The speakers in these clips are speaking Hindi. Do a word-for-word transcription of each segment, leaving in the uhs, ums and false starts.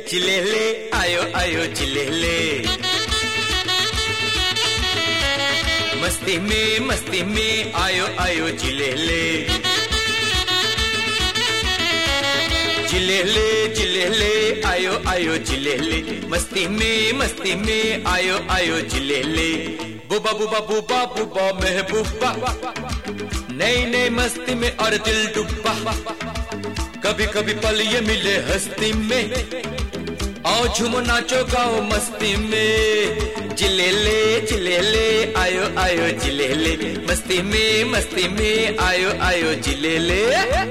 जिलेले आयो आयो जिलेले, मस्ती में मस्ती में आयो आयो जिलेले, जिलेले जिलेले आयो आयो जिलेले, मस्ती में मस्ती में आयो आयो जिलेले। बुबा बुबा बुबा बुबा महबूबा, नई नई मस्ती में और दिल डूबा, कभी कभी पल ये मिले हस्ती में, आओ झूमो नाचो गाओ मस्ती में। जिलेले जिलेले आयो आयो जिलेले, मस्ती में मस्ती में आयो आयो जिलेले।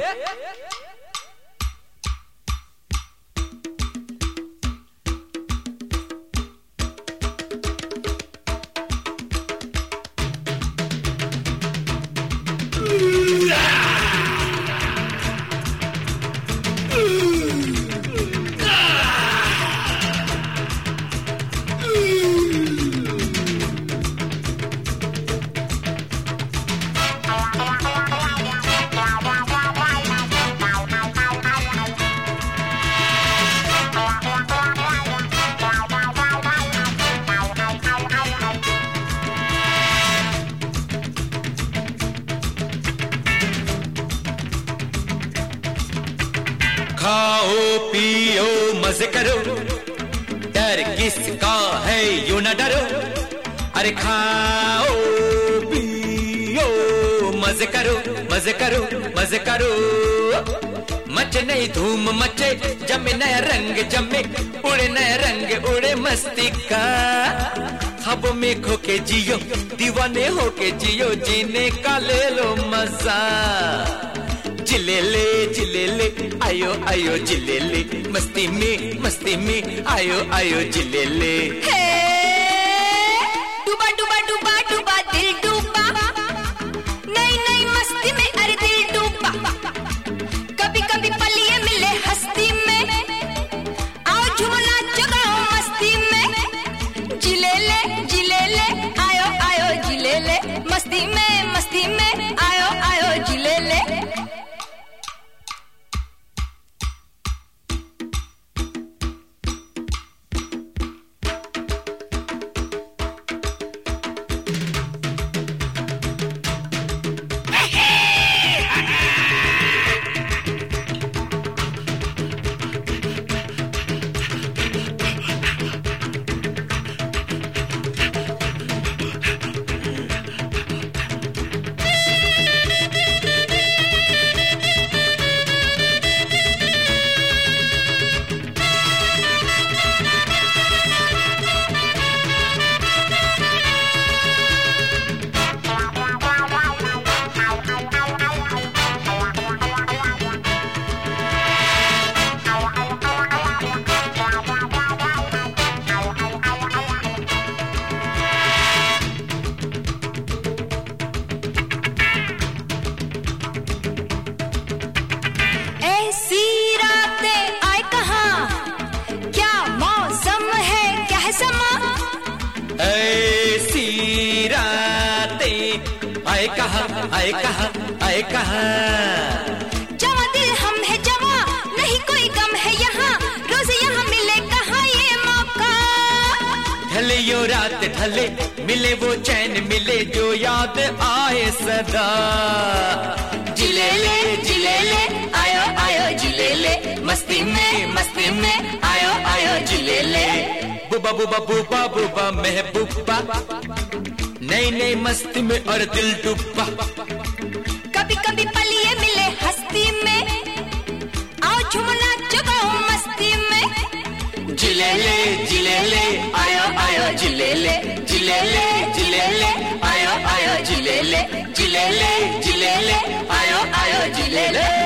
खाओ पियो मजे करो, डर किसका है यूं न डरो, अरे खाओ पियो मजे करो मजे करो मजे करो। मचे नहीं धूम मचे, जमे नया रंग जमे, उड़े नया रंग उड़े मस्ती का, ख्वाबों में खो के जियो, दीवाने हो के जियो, जीने का ले लो मजा। जिलेले जिलेले आयो आयो जिलेले, मस्ती में मस्ती में आयो आयो जिलेले। हे डूबा डूबा डूबा डूबा दिल डूबा, नई नई मस्ती में अरे दिल डूबा, कभी कभी पल ये मिले हस्ती में, आओ झूमो नाचो गाओ मस्ती में। जिलेले जिलेले आयो आयो जिलेले, मस्ती में मस्ती में आयो आयो जिलेले। ऐसी रातें आए कहा आए कहा आए कहा, जवा दिल हम है जवा, नहीं कोई गम है यहाँ, रोज यहाँ मिले कहाँ ये मौका। ढले यो रात ढले, मिले वो चैन मिले, जो याद आए सदा। जिलेले जिलेले आयो आयो जिलेले, मस्ती में मस्ती में आयो आयो जिलेले। बुबा बुबा बुबा बुबा महबूबा, नई नई मस्ती में और दिल डूबा, कभी कभी पल ये मिले हस्ती में, आओ झूमो नाचो गाओ मस्ती में। जिलेले जिलेले आयो आयो जिलेले, जिलेले जिलेले आयो आयो जिलेले, जिलेले जिलेले आयो आयो जिलेले।